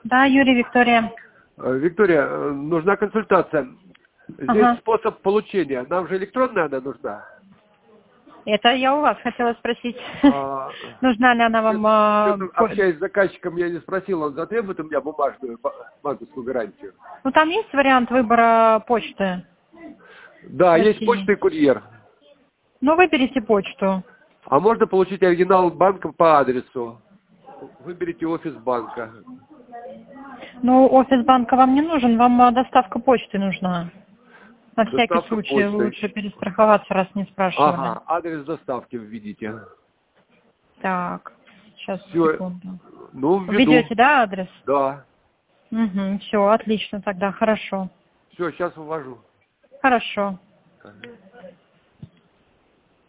Да, Юрий, Виктория. Виктория, нужна консультация. Здесь способ получения. Нам же электронная она нужна. Это я у вас хотела спросить. Нужна ли она вам... Общаясь с заказчиком, я не спросил, он затребует у меня бумажную банковскую гарантию? Ну, там есть вариант выбора почты? Да, есть почта и курьер. Ну, выберите почту. А можно получить оригинал банка по адресу? Выберите офис банка. Ну, офис банка вам не нужен, вам доставка почты нужна. На всякий случай почты. лучше перестраховаться, раз не спрашивали. Ага, адрес доставки введите. Так, сейчас, Всё. секунду. Ну, введу. Введете, да, адрес? Да. Угу, все, отлично тогда, хорошо. Все, сейчас ввожу. Хорошо. Ага.